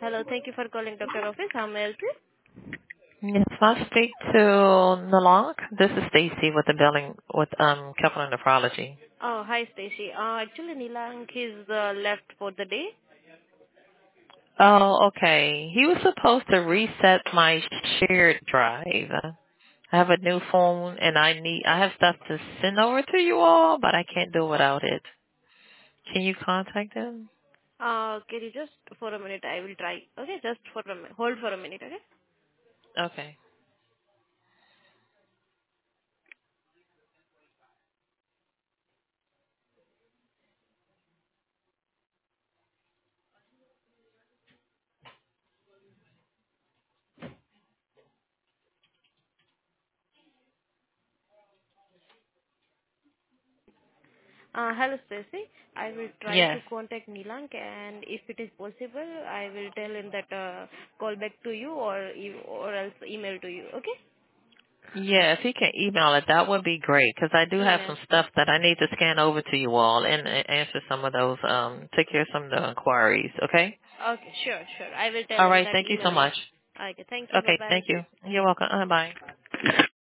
Hello. Thank you for calling Dr. Office. How may I help you? Yes, I speak to Nalank. This is Stacy with the billing with Kevlar Nephrology. Oh, hi, Stacy. Actually, Nilank is left for the day. Oh, okay. He was supposed to reset my shared drive. I have a new phone and I have stuff to send over to you all, but I can't do without it. Can you contact him? Can you just for a minute? I will try. Okay, just for a minute. Hold for a minute. Okay. Okay. Hello, Stacy. I will try to Yes. contact Nilank, and if it is possible, I will tell him that call back to you or else email to you. Okay? Yeah, if he can email it, that would be great because I do have Email. some stuff that I need to scan over to you all and answer some of those, take care of some of the inquiries. Okay. Okay, sure, sure. I will tell All him right. that Thank you email so you. much. Okay, thank you. Bye Okay. bye. Thank you. You're welcome. Bye.